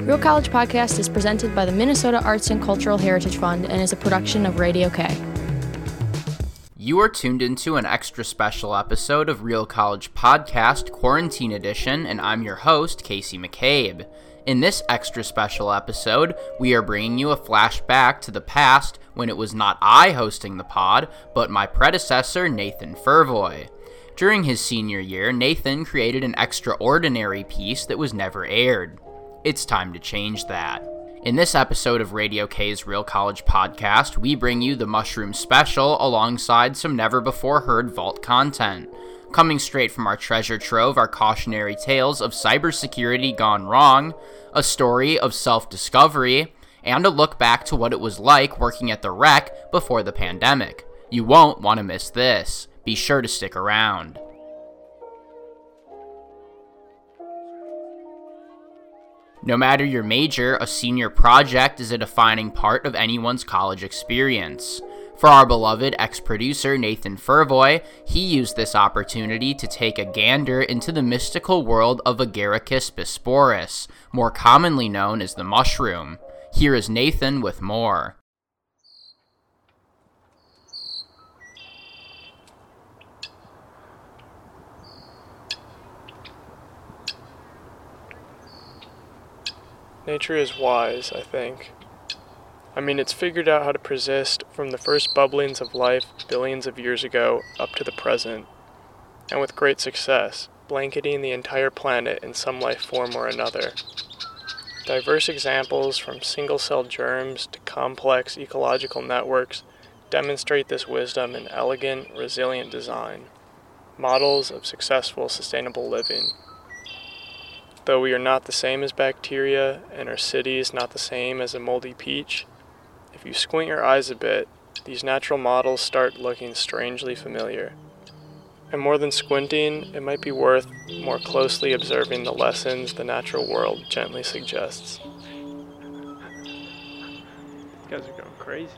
Real College Podcast is presented by the Minnesota Arts and Cultural Heritage Fund and is a production of Radio K. You are tuned into an extra special episode of Real College Podcast Quarantine Edition, and I'm your host, Casey McCabe. In this extra special episode, we are bringing you a flashback to the past when it was not I hosting the pod, but my predecessor, Nathan Furvoy. During his senior year, Nathan created an extraordinary piece that was never aired. It's time to change that. In this episode of Radio K's Real College Podcast, we bring you the Mushroom Special alongside some never-before-heard vault content. Coming straight from our treasure trove are cautionary tales of cybersecurity gone wrong, a story of self-discovery, and a look back to what it was like working at the Rec before the pandemic. You won't want to miss this. Be sure to stick around. No matter your major, a senior project is a defining part of anyone's college experience. For our beloved ex-producer Nathan Furvoy, he used this opportunity to take a gander into the mystical world of Agaricus bisporus, more commonly known as the mushroom. Here is Nathan with more. Nature is wise, I think. I mean, it's figured out how to persist from the first bubblings of life billions of years ago up to the present, and with great success, blanketing the entire planet in some life form or another. Diverse examples from single-celled germs to complex ecological networks demonstrate this wisdom in elegant, resilient design, models of successful, sustainable living. Though we are not the same as bacteria, and our city is not the same as a moldy peach, if you squint your eyes a bit, these natural models start looking strangely familiar. And more than squinting, it might be worth more closely observing the lessons the natural world gently suggests. These guys are going crazy.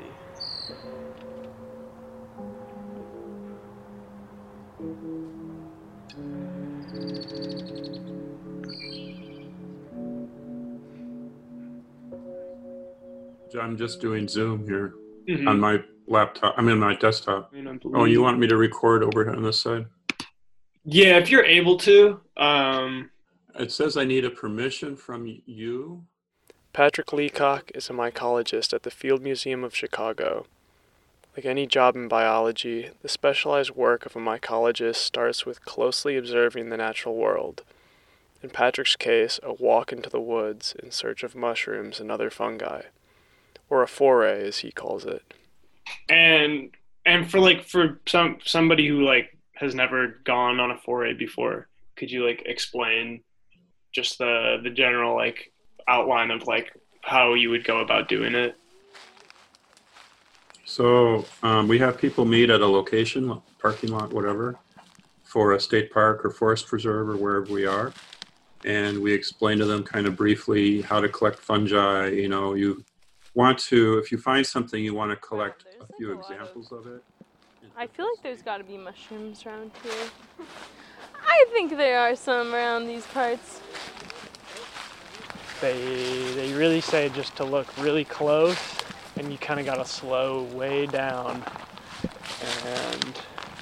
I'm just doing Zoom here on my laptop. I'm in my desktop. Oh, you want me to record over here on this side? Yeah, if you're able to. It says I need a permission from you. Patrick Leacock is a mycologist at the Field Museum of Chicago. Like any job in biology, the specialized work of a mycologist starts with closely observing the natural world. In Patrick's case, a walk into the woods in search of mushrooms and other fungi. Or a foray, as he calls it. And for somebody who has never gone on a foray before, could you explain just the general outline of how you would go about doing it? So we have people meet at a location, parking lot, whatever, for a state park or forest preserve or wherever we are, and we explain to them kind of briefly how to collect fungi. If you find something, you want to collect a few examples of it. I feel like there's got to be mushrooms around here. I think there are some around these parts. They really say just to look really close, and you kind of got to slow way down. And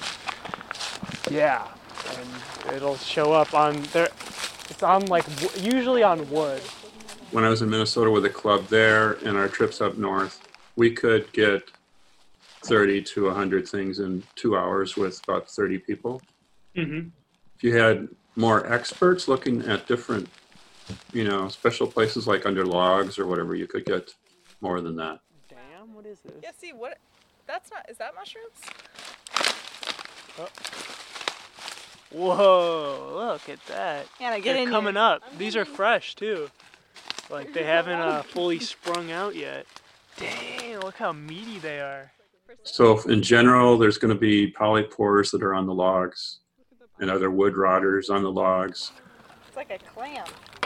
yeah, and it'll show up on there. It's on usually on wood. When I was in Minnesota with a club there and our trips up north, we could get 30 to 100 things in 2 hours with about 30 people. Mm-hmm. If you had more experts looking at different, special places like under logs or whatever, you could get more than that. Damn, what is this? Yeah, see, what? That's not, is that mushrooms? Oh. Whoa, look at that. Anna, They're coming up. These are fresh, too. They haven't fully sprung out yet. Dang, look how meaty they are. So in general, there's going to be polypores that are on the logs and other wood rotters on the logs. It's like a clam.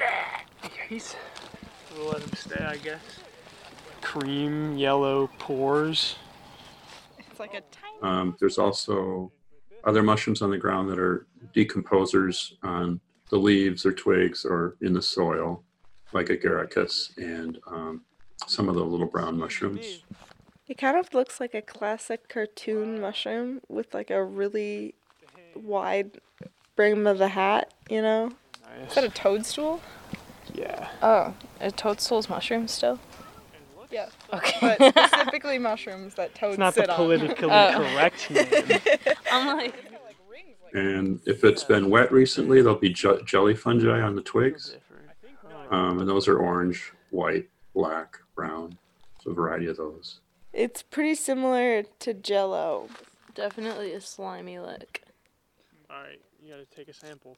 We'll let them stay, I guess. Cream yellow pores. It's like a tiny... There's also other mushrooms on the ground that are decomposers on the leaves or twigs or in the soil. like agaricus and some of the little brown mushrooms. It kind of looks like a classic cartoon mushroom with like a really wide brim of a hat, you know? Nice. Is that a toadstool? Yeah. Oh, are toadstools mushrooms still? Yeah. Okay. But specifically mushrooms that toads It's not sit the on. politically correct name. I'm like, And if it's been wet recently, there'll be jelly fungi on the twigs. And those are orange, white, black, brown. So a variety of those. It's pretty similar to Jell-O. definitely a slimy lick. Alright, you gotta take a sample.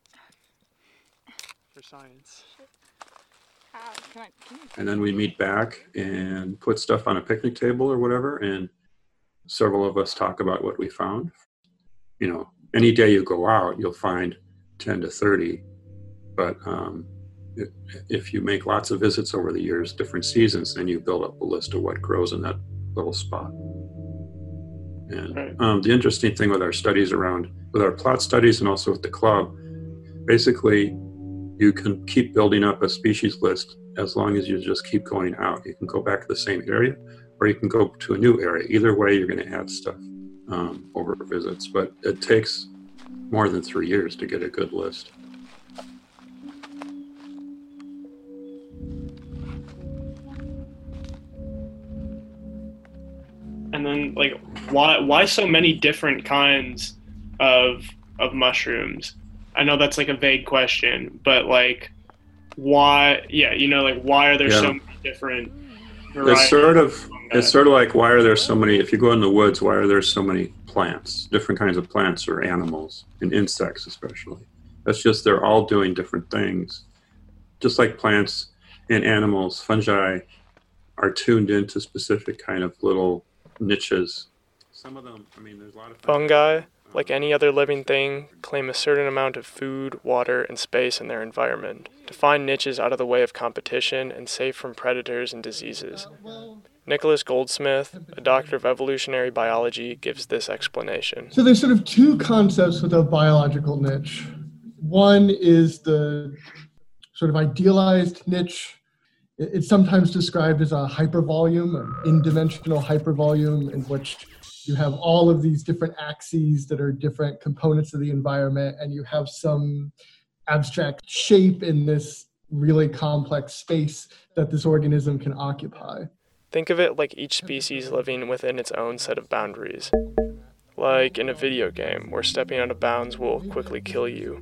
For science. And then we meet back and put stuff on a picnic table or whatever, and several of us talk about what we found. You know, any day you go out, you'll find 10 to 30, but if you make lots of visits over the years, different seasons, then you build up a list of what grows in that little spot. And the interesting thing with our studies with our plot studies and also with the club, basically you can keep building up a species list as long as you just keep going out. You can go back to the same area, or you can go to a new area. Either way, you're going to add stuff over visits, but it takes more than 3 years to get a good list. And then, like, why so many different kinds of mushrooms? I know that's like a vague question, but like, why? Yeah, you know, like, why are there so many different varieties? It's sort of like, why are there so many? If you go in the woods, why are there so many plants, different kinds of plants or animals and insects especially? That's just they're all doing different things. Just like plants and animals, fungi are tuned into specific kind of little niches. Some of them, I mean, there's a lot of Fungi, like any other living thing, claim a certain amount of food, water, and space in their environment to find niches out of the way of competition and safe from predators and diseases. Nicholas Goldsmith, a doctor of evolutionary biology, gives this explanation. So there's sort of two concepts with a biological niche. One is the sort of idealized niche. It's sometimes described as a hypervolume, an in-dimensional hypervolume, in which you have all of these different axes that are different components of the environment, and you have some abstract shape in this really complex space that this organism can occupy. Think of it like each species living within its own set of boundaries. Like in a video game, where stepping out of bounds will quickly kill you.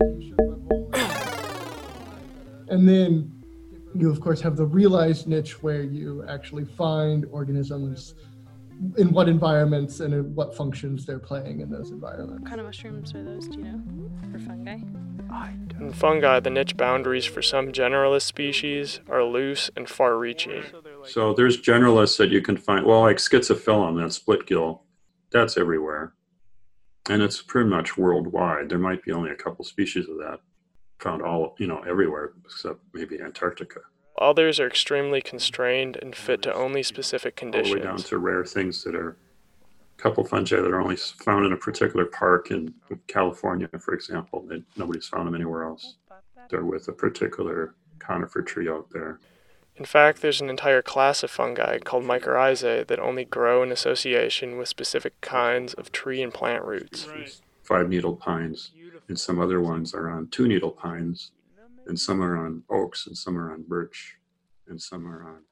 And then you, of course, have the realized niche where you actually find organisms in what environments and in what functions they're playing in those environments. What kind of mushrooms are those, do you know? For fungi? In fungi, the niche boundaries for some generalist species are loose and far-reaching. So there's generalists that you can find, well, like Schizophilum, that split gill, that's everywhere. And it's pretty much worldwide. There might be only a couple species of that found everywhere except maybe Antarctica. Others are extremely constrained and fit to only specific conditions. All the way down to rare things that are a couple fungi that are only found in a particular park in California, for example. Nobody's found them anywhere else. They're with a particular conifer tree out there. In fact, there's an entire class of fungi called Mycorrhizae that only grow in association with specific kinds of tree and plant roots. Right. 5-needle pines, and some other ones are on 2-needle pines, and some are on oaks, and some are on birch, and some are on,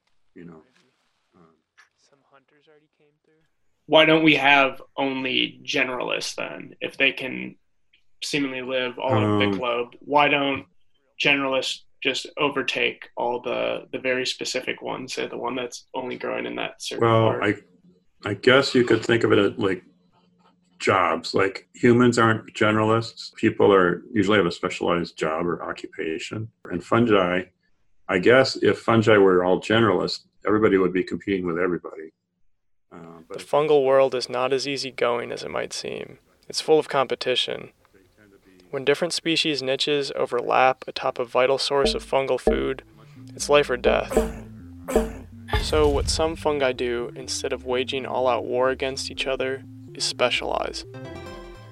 Some hunters already came through. Why don't we have only generalists then? If they can seemingly live all over the globe, why don't generalists just overtake all the very specific ones, say the one that's only growing in that certain part? I guess you could think of it as like jobs. Like humans aren't generalists. People usually have a specialized job or occupation. And fungi, I guess if fungi were all generalists, everybody would be competing with everybody. The fungal world is not as easygoing as it might seem. It's full of competition. When different species niches overlap atop a vital source of fungal food, it's life or death. So what some fungi do, instead of waging all-out war against each other, is specialize.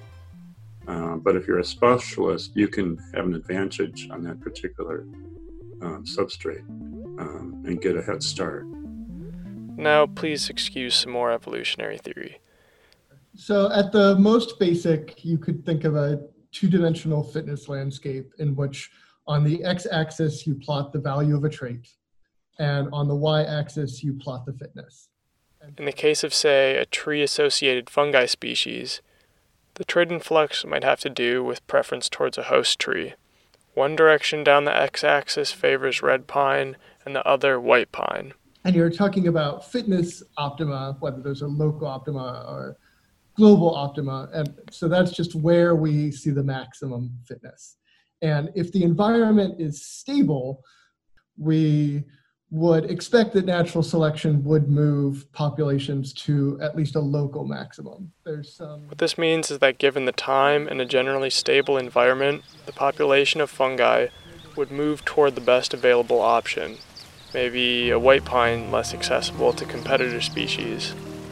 But if you're a specialist, you can have an advantage on that particular substrate and get a head start. Now, please excuse some more evolutionary theory. So at the most basic, you could think of a two-dimensional fitness landscape in which on the x-axis you plot the value of a trait, and on the y-axis you plot the fitness. In the case of, say, a tree-associated fungi species, the trait in flux might have to do with preference towards a host tree. One direction down the x-axis favors red pine and the other white pine. And you're talking about fitness optima, whether those are local optima or global optima. And so that's just where we see the maximum fitness. And if the environment is stable, we would expect that natural selection would move populations to at least a local maximum. What this means is that given the time and a generally stable environment, the population of fungi would move toward the best available option, maybe a white pine less accessible to competitor species.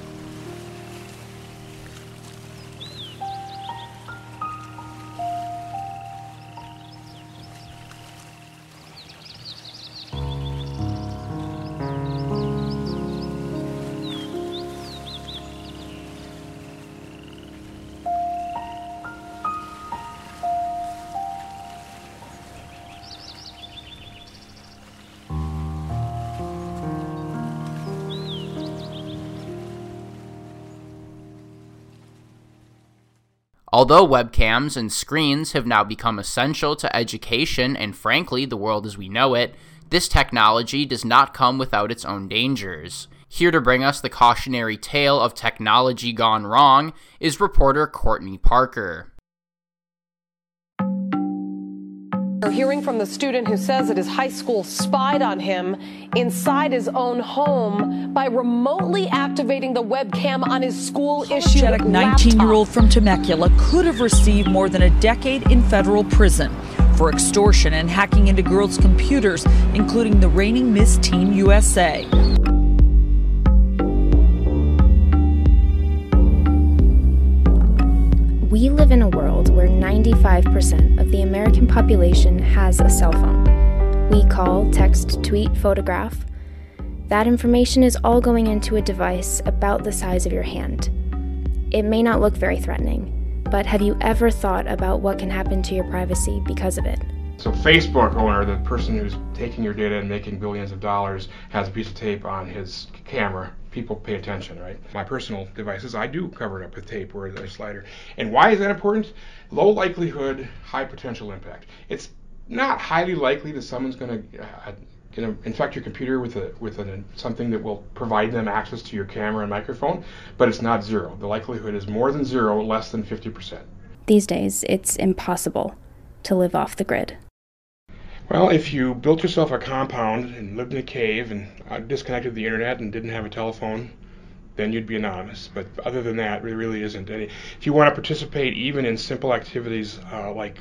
Although webcams and screens have now become essential to education and frankly the world as we know it, this technology does not come without its own dangers. Here to bring us the cautionary tale of technology gone wrong is reporter Courtney Parker. We're hearing from the student who says that his high school spied on him inside his own home by remotely activating the webcam on his school-issued laptop. 19-year-old from Temecula could have received more than a decade in federal prison for extortion and hacking into girls' computers, including the reigning Miss Teen USA. We live in a world where 95% of the American population has a cell phone. We call, text, tweet, photograph. That information is all going into a device about the size of your hand. It may not look very threatening, but have you ever thought about what can happen to your privacy because of it? So Facebook owner, the person who's taking your data and making billions of dollars, has a piece of tape on his camera. People pay attention, right? My personal devices, I do cover it up with tape or a slider. And why is that important? Low likelihood, high potential impact. It's not highly likely that someone's going to infect your computer with something that will provide them access to your camera and microphone, but it's not zero. The likelihood is more than zero, less than 50%. These days, it's impossible to live off the grid. Well, if you built yourself a compound and lived in a cave and disconnected the internet and didn't have a telephone, then you'd be anonymous. But other than that, there really isn't any. If you want to participate even in simple activities like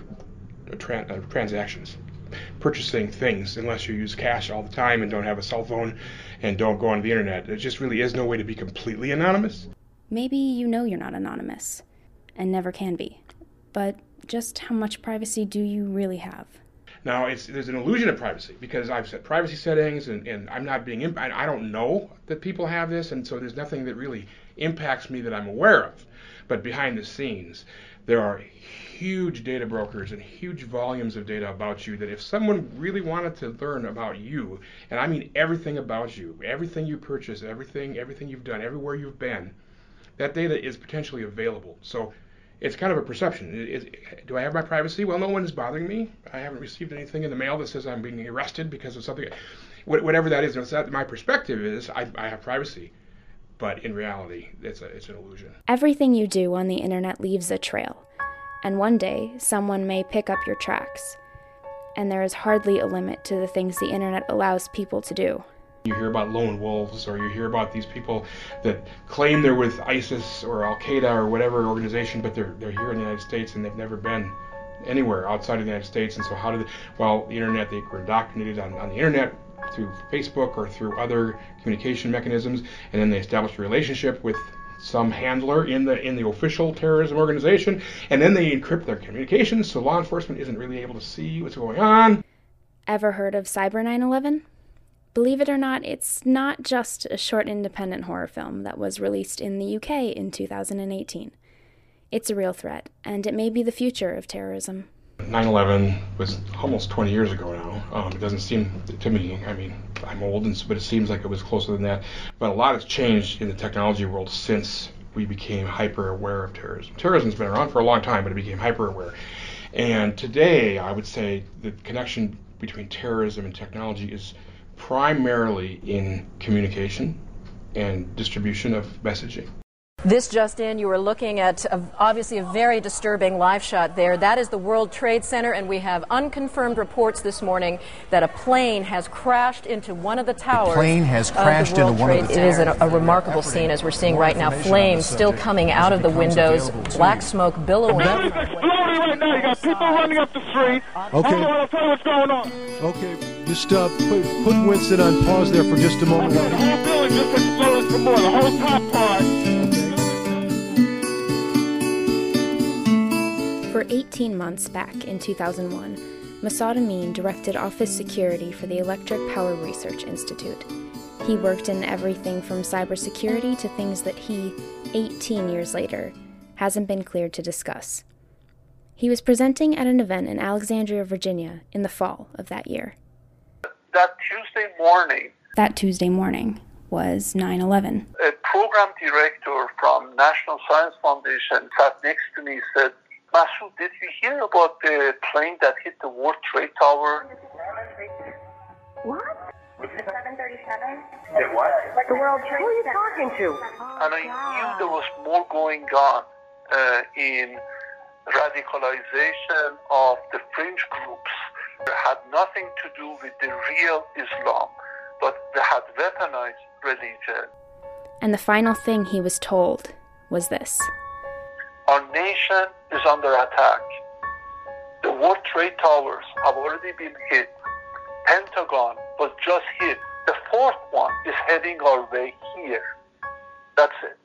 transactions, purchasing things, unless you use cash all the time and don't have a cell phone and don't go on the internet, there just really is no way to be completely anonymous. Maybe you know you're not anonymous and never can be. But just how much privacy do you really have? Now, there's an illusion of privacy because I've set privacy settings and I'm not being impacted. I don't know that people have this, and so there's nothing that really impacts me that I'm aware of. But behind the scenes, there are huge data brokers and huge volumes of data about you that if someone really wanted to learn about you, and I mean everything about you, everything you purchase, everything you've done, everywhere you've been, that data is potentially available. So it's kind of a perception. Do I have my privacy? Well, no one is bothering me. I haven't received anything in the mail that says I'm being arrested because of something. Whatever that is, my perspective is I have privacy. But in reality, it's an illusion. Everything you do on the internet leaves a trail. And one day, someone may pick up your tracks. And there is hardly a limit to the things the internet allows people to do. You hear about lone wolves, or you hear about these people that claim they're with ISIS or Al-Qaeda or whatever organization, but they're here in the United States and they've never been anywhere outside of the United States. And so how did the internet, they were indoctrinated on the internet through Facebook or through other communication mechanisms, and then they established a relationship with some handler in the official terrorism organization, and then they encrypt their communications so law enforcement isn't really able to see what's going on. Ever heard of Cyber 9/11? Believe it or not, it's not just a short independent horror film that was released in the UK in 2018. It's a real threat, and it may be the future of terrorism. 9/11 was almost 20 years ago now. It doesn't seem to me, I mean, I'm old, but it seems like it was closer than that. But a lot has changed in the technology world since we became hyper-aware of terrorism. Terrorism's been around for a long time, but it became hyper-aware. And today, I would say the connection between terrorism and technology is primarily in communication and distribution of messaging. This just in, you are looking at obviously a very disturbing live shot there. That is the World Trade Center, and we have unconfirmed reports this morning that a plane has crashed into one of the towers. The plane has crashed into one of the towers. It is a remarkable scene, as we're seeing right now. Flames still coming out of the windows, black smoke billowing. The building's exploding right now. You got people running up the street. Okay. Hold on, I'll tell you what's going on. Okay, just put Winston on pause there for just a moment. Okay, the whole building just exploded some more. The whole top part. For 18 months back in 2001, Masad Amin directed office security for the Electric Power Research Institute. He worked in everything from cybersecurity to things that he, 18 years later, hasn't been cleared to discuss. He was presenting at an event in Alexandria, Virginia, in the fall of that year. That Tuesday morning was 9/11. A program director from National Science Foundation sat next to me and said, Masoud, did you hear about the plane that hit the World Trade Tower? What? The 737? The what? The World Trade Center. Who are you talking to? And I knew there was more going on in radicalization of the fringe groups. It had nothing to do with the real Islam, but they had weaponized religion. And the final thing he was told was this. Our nation is under attack. The World Trade Towers have already been hit. Pentagon was just hit. The fourth one is heading our way here. That's it.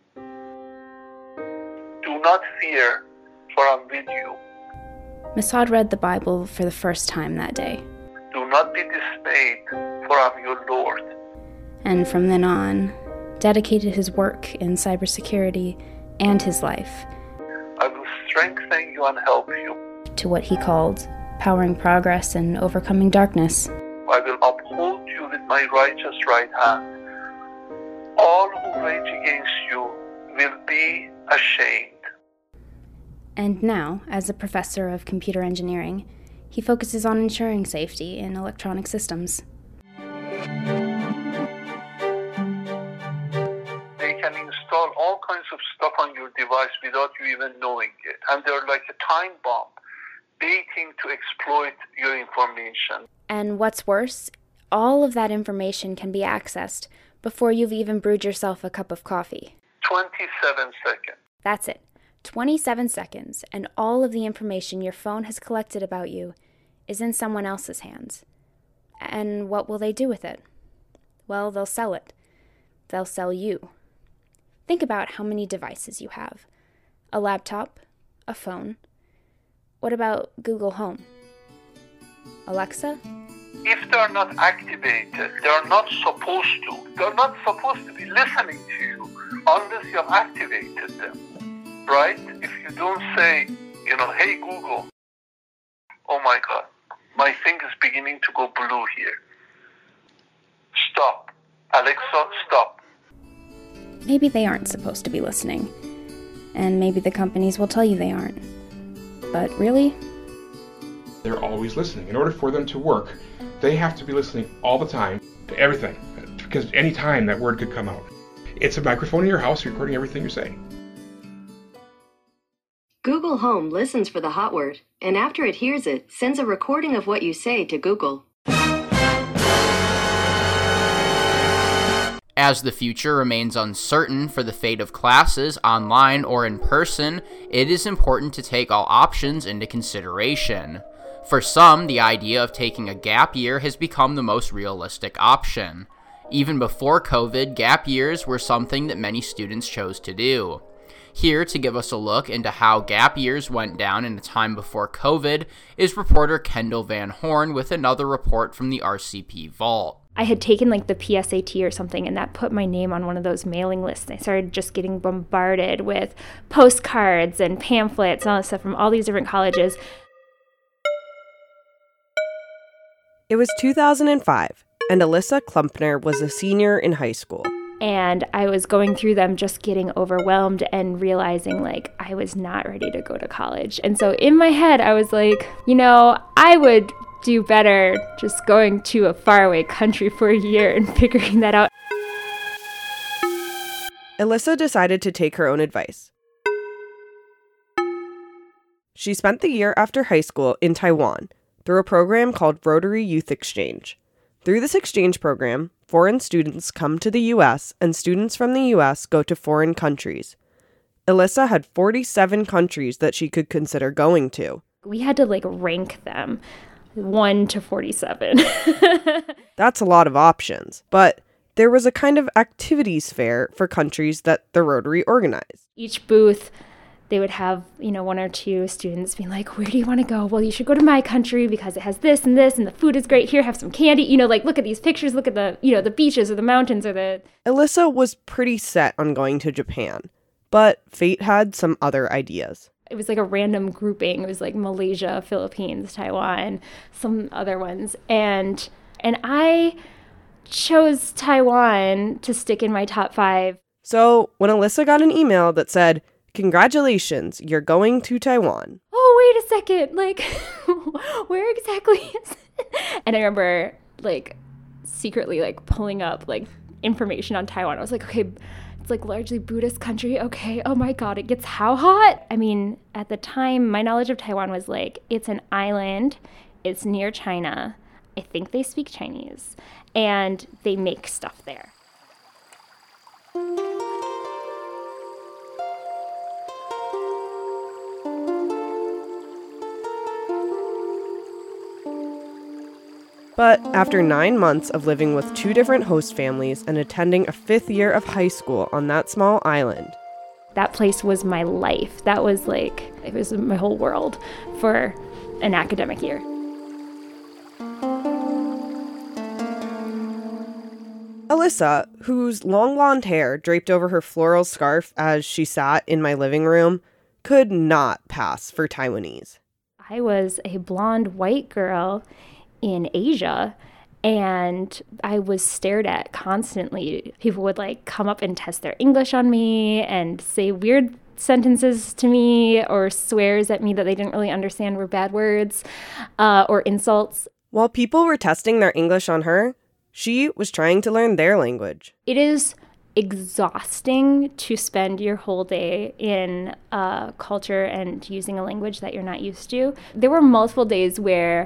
Do not fear, for I'm with you. Masad read the Bible for the first time that day. Do not be dismayed, for I'm your Lord. And from then on, dedicated his work in cybersecurity and his life I will strengthen you and help you. to what he called powering progress and overcoming darkness. I will uphold you with my righteous right hand. All who rage against you will be ashamed. And now, as a professor of computer engineering, he focuses on ensuring safety in electronic systems. They can install all kinds of stuff on your device without you even knowing it. And they're like a time bomb, waiting to exploit your information. And what's worse, all of that information can be accessed before you've even brewed yourself a cup of coffee. 27 seconds. That's it. 27 seconds, and all of the information your phone has collected about you is in someone else's hands. And what will they do with it? Well, they'll sell it. They'll sell you. Think about how many devices you have. A laptop, a phone. What about Google Home? Alexa? If they're not activated, they're not supposed to. They're not supposed to be listening to you unless you have activated them. Right? If you don't say, hey Google, oh my God, my thing is beginning to go blue here. Stop. Alexa, stop. Maybe they aren't supposed to be listening. And maybe the companies will tell you they aren't. But really? They're always listening. In order for them to work, they have to be listening all the time to everything. Because any time that word could come out. It's a microphone in your house recording everything you're saying. Google Home listens for the hot word, and after it hears it, sends a recording of what you say to Google. As the future remains uncertain for the fate of classes, online or in person, it is important to take all options into consideration. For some, the idea of taking a gap year has become the most realistic option. Even before COVID, gap years were something that many students chose to do. Here to give us a look into how gap years went down in a time before COVID is reporter Kendall Van Horn with another report from the RCP Vault. I had taken like the PSAT or something, and that put my name on one of those mailing lists. I started just getting bombarded with postcards and pamphlets and all this stuff from all these different colleges. It was 2005, and Alyssa Klumpner was a senior in high school. And I was going through them just getting overwhelmed and realizing like I was not ready to go to college. And so in my head, I was like, I would do better just going to a faraway country for a year and figuring that out. Alyssa decided to take her own advice. She spent the year after high school in Taiwan through a program called Rotary Youth Exchange. Through this exchange program, foreign students come to the U.S. and students from the U.S. go to foreign countries. Alyssa had 47 countries that she could consider going to. We had to rank them 1 to 47. That's a lot of options, but there was a kind of activities fair for countries that the Rotary organized. Each booth, they would have, 1 or 2 students being like, where do you want to go? Well, you should go to my country because it has this, and the food is great. Here, have some candy. Look at these pictures. Look at the, the beaches or the mountains or the... Alyssa was pretty set on going to Japan, but fate had some other ideas. It was like a random grouping. It was like Malaysia, Philippines, Taiwan, some other ones. And I chose Taiwan to stick in my top 5. So when Alyssa got an email that said, "Congratulations, you're going to Taiwan." Oh, wait a second. Where exactly is it? And I remember secretly pulling up information on Taiwan. I was like, okay, it's largely Buddhist country. Okay. Oh my God. It gets how hot? I mean, at the time, my knowledge of Taiwan was it's an island. It's near China. I think they speak Chinese and they make stuff there. But after 9 months of living with 2 different host families and attending a 5th year of high school on that small island, that place was my life. That was it was my whole world for an academic year. Alyssa, whose long blonde hair draped over her floral scarf as she sat in my living room, could not pass for Taiwanese. I was a blonde white girl in Asia, and I was stared at constantly. People would come up and test their English on me and say weird sentences to me or swears at me that they didn't really understand were bad words or insults. While people were testing their English on her, she was trying to learn their language. It is exhausting to spend your whole day in a culture and using a language that you're not used to. There were multiple days where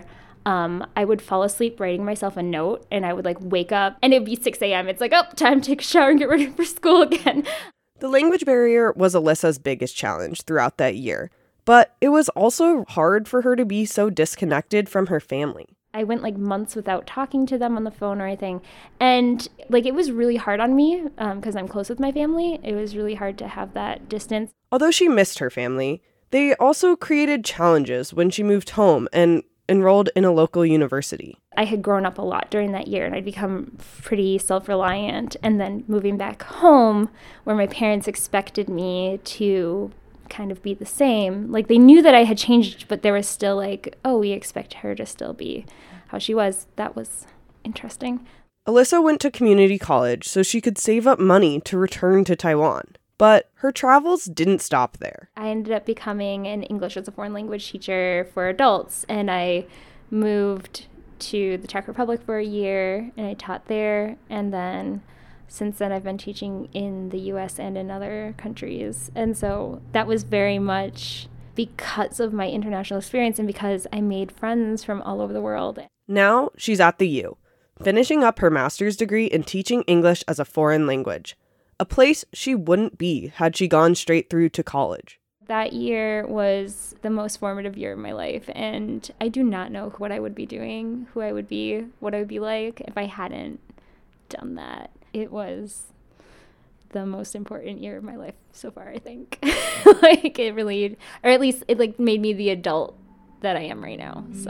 I would fall asleep writing myself a note, and I would wake up and it'd be 6 a.m. It's time to take a shower and get ready for school again. The language barrier was Alyssa's biggest challenge throughout that year, but it was also hard for her to be so disconnected from her family. I went months without talking to them on the phone or anything. And it was really hard on me because I'm close with my family. It was really hard to have that distance. Although she missed her family, they also created challenges when she moved home and enrolled in a local university. I had grown up a lot during that year, and I'd become pretty self-reliant. And then moving back home, where my parents expected me to kind of be the same. They knew that I had changed, but there was still oh, we expect her to still be how she was. That was interesting. Alyssa went to community college so she could save up money to return to Taiwan. But her travels didn't stop there. I ended up becoming an English as a foreign language teacher for adults, and I moved to the Czech Republic for a year, and I taught there, and then since then I've been teaching in the U.S. and in other countries. And so that was very much because of my international experience and because I made friends from all over the world. Now she's at the U, finishing up her master's degree in teaching English as a foreign language. A place she wouldn't be had she gone straight through to college. That year was the most formative year of my life, and I do not know what I would be doing, who I would be, what I would be like if I hadn't done that. It was the most important year of my life so far, I think. Like it really, or at least it like made me the adult that I am right now. So.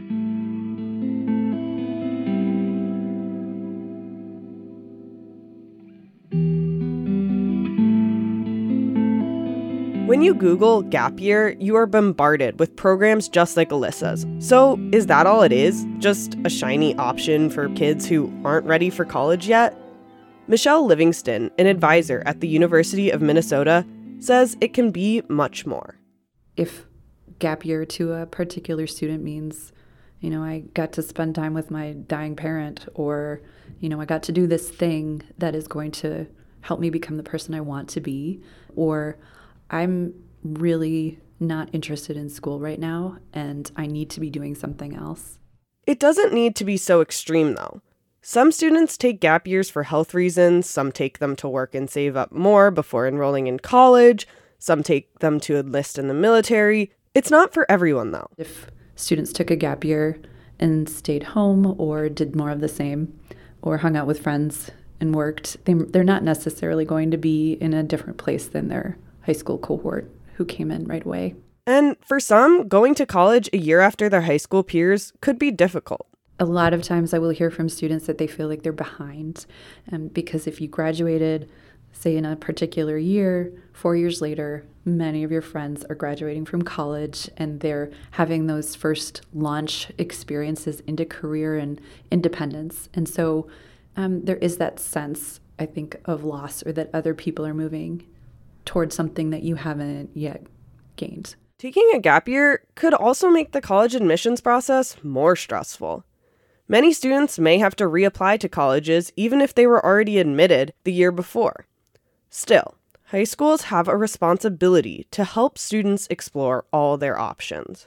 When you Google gap year, you are bombarded with programs just like Alyssa's. So is that all it is? Just a shiny option for kids who aren't ready for college yet? Michelle Livingston, an advisor at the University of Minnesota, says it can be much more. If gap year to a particular student means, I got to spend time with my dying parent, or, I got to do this thing that is going to help me become the person I want to be, or I'm really not interested in school right now and I need to be doing something else. It doesn't need to be so extreme, though. Some students take gap years for health reasons, some take them to work and save up more before enrolling in college, some take them to enlist in the military. It's not for everyone, though. If students took a gap year and stayed home or did more of the same or hung out with friends and worked, they're not necessarily going to be in a different place than their high school cohort who came in right away. And for some, going to college a year after their high school peers could be difficult. A lot of times I will hear from students that they feel like they're behind, because if you graduated, say in a particular year, 4 years later, many of your friends are graduating from college and they're having those first launch experiences into career and independence. And so there is that sense, I think, of loss, or that other people are moving towards something that you haven't yet gained. Taking a gap year could also make the college admissions process more stressful. Many students may have to reapply to colleges even if they were already admitted the year before. Still, high schools have a responsibility to help students explore all their options.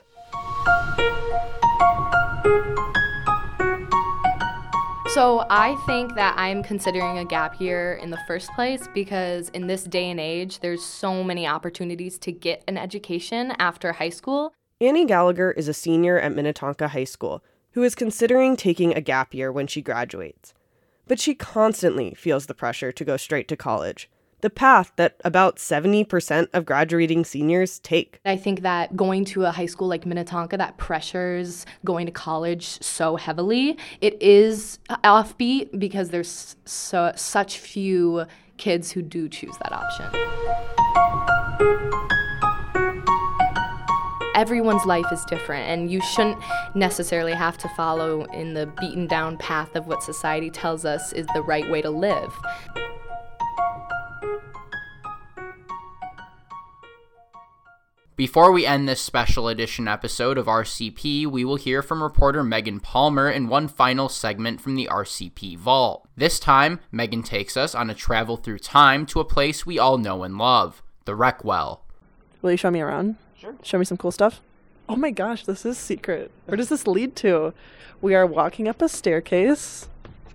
So I think that I'm considering a gap year in the first place because in this day and age, there's so many opportunities to get an education after high school. Annie Gallagher is a senior at Minnetonka High School who is considering taking a gap year when she graduates. But she constantly feels the pressure to go straight to college, the path that about 70% of graduating seniors take. I think that going to a high school like Minnetonka that pressures going to college so heavily, it is offbeat because there's such few kids who do choose that option. Everyone's life is different, and you shouldn't necessarily have to follow in the beaten down path of what society tells us is the right way to live. Before we end this special edition episode of RCP, we will hear from reporter Megan Palmer in one final segment from the RCP Vault. This time, Megan takes us on a travel through time to a place we all know and love, the Reckwell. Will you show me around? Sure. Show me some cool stuff? Oh my gosh, this is secret. Where does this lead to? We are walking up a staircase.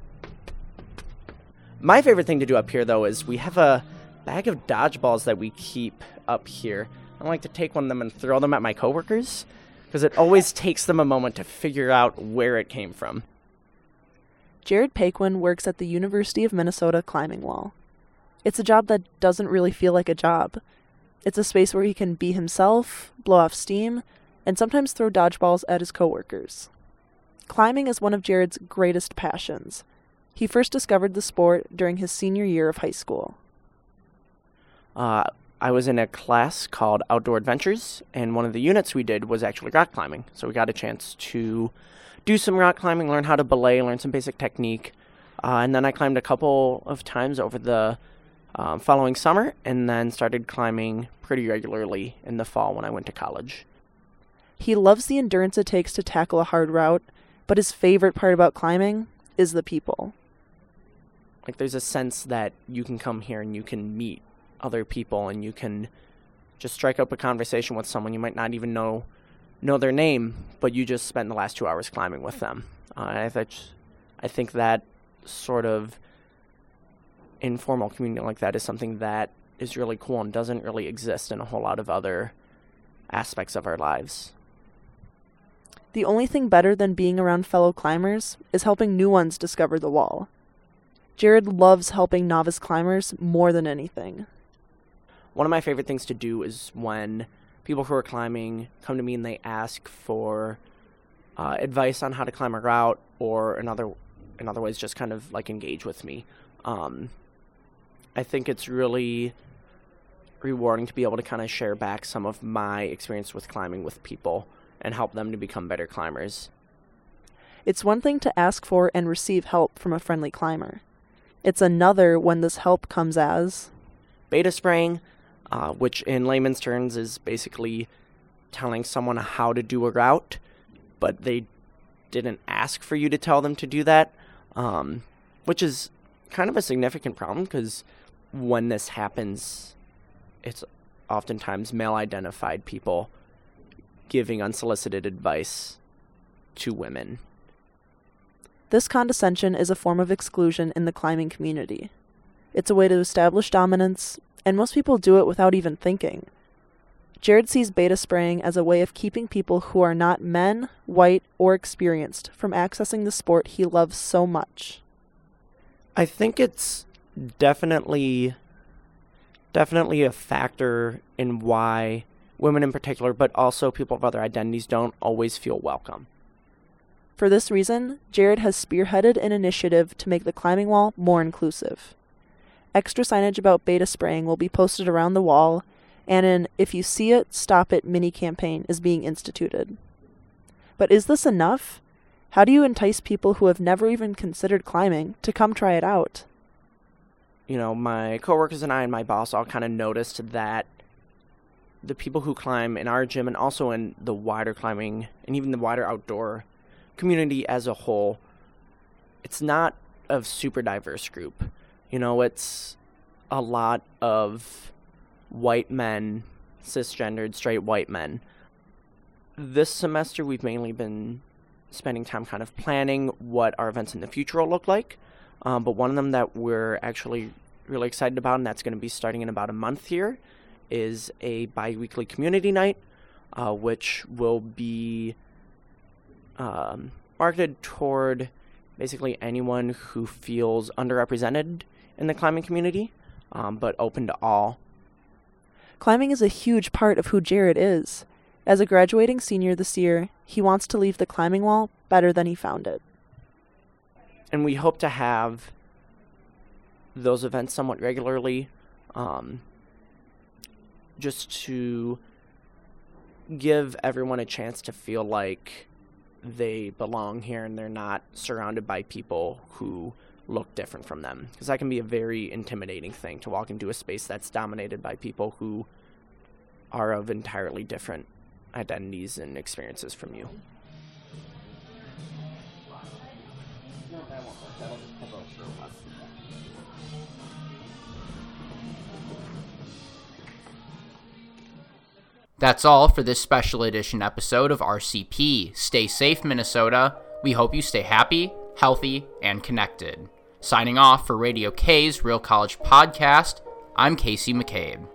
My favorite thing to do up here, though, is we have a bag of dodgeballs that we keep up here. I like to take one of them and throw them at my coworkers, because it always takes them a moment to figure out where it came from. Jared Paquin works at the University of Minnesota climbing wall. It's a job that doesn't really feel like a job. It's a space where he can be himself, blow off steam, and sometimes throw dodgeballs at his coworkers. Climbing is one of Jared's greatest passions. He first discovered the sport during his senior year of high school. I was in a class called Outdoor Adventures, and one of the units we did was actually rock climbing. So we got a chance to do some rock climbing, learn how to belay, learn some basic technique. And then I climbed a couple of times over the following summer, and then started climbing pretty regularly in the fall when I went to college. He loves the endurance it takes to tackle a hard route, but his favorite part about climbing is the people. Like, there's a sense that you can come here and you can meet other people, and you can just strike up a conversation with someone you might not even know their name, but you just spent the last 2 hours climbing with them. I think that sort of informal community like that is something that is really cool and doesn't really exist in a whole lot of other aspects of our lives. The only thing better than being around fellow climbers is helping new ones discover the wall. Jared loves helping novice climbers more than anything. One of my favorite things to do is when people who are climbing come to me and they ask for advice on how to climb a route, or in other ways just kind of like engage with me. I think it's really rewarding to be able to kind of share back some of my experience with climbing with people and help them to become better climbers. It's one thing to ask for and receive help from a friendly climber. It's another when this help comes as beta spraying, which in layman's terms is basically telling someone how to do a route, but they didn't ask for you to tell them to do that, which is kind of a significant problem because when this happens, it's oftentimes male-identified people giving unsolicited advice to women. This condescension is a form of exclusion in the climbing community. It's a way to establish dominance, and most people do it without even thinking. Jared sees beta spraying as a way of keeping people who are not men, white, or experienced from accessing the sport he loves so much. I think it's definitely a factor in why women in particular, but also people of other identities, don't always feel welcome. For this reason, Jared has spearheaded an initiative to make the climbing wall more inclusive. Extra signage about beta spraying will be posted around the wall, and an If You See It, Stop It mini campaign is being instituted. But is this enough? How do you entice people who have never even considered climbing to come try it out? You know, my coworkers and I and my boss all kind of noticed that the people who climb in our gym and also in the wider climbing and even the wider outdoor community as a whole, it's not a super diverse group. You know, it's a lot of white men, cisgendered, straight white men. This semester, we've mainly been spending time kind of planning what our events in the future will look like. But one of them that we're actually really excited about, and that's going to be starting in about a month here, is a bi-weekly community night, which will be marketed toward basically anyone who feels underrepresented in the climbing community, but open to all. Climbing is a huge part of who Jared is. As a graduating senior this year, he wants to leave the climbing wall better than he found it. And we hope to have those events somewhat regularly, just to give everyone a chance to feel like they belong here and they're not surrounded by people who look different from them. Because that can be a very intimidating thing, to walk into a space that's dominated by people who are of entirely different identities and experiences from you. That's all for this special edition episode of RCP. Stay safe, Minnesota. We hope you stay happy, healthy, and connected. Signing off for Radio K's Real College Podcast, I'm Casey McCabe.